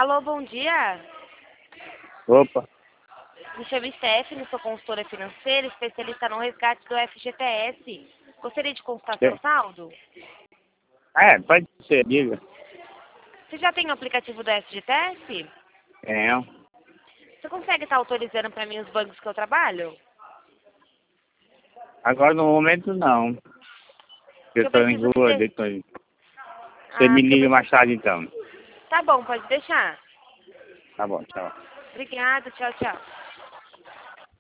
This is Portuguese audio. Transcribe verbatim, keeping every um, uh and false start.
Alô, bom dia. Opa, Me chamo Stephanie, sou consultora financeira, especialista no resgate do F G T S. Gostaria de consultar seu é, saldo? é, pode ser, diga. Você já tem o aplicativo do F G T S? Tenho. Você consegue estar autorizando para mim os bancos que eu trabalho? Agora no momento não. Eu Que eu estou em preciso que rua, dê... depois. Você Ah, me porque eu liga preciso... mais tarde então. Tá bom, pode deixar. Tá bom, tchau. Obrigada, tchau, tchau.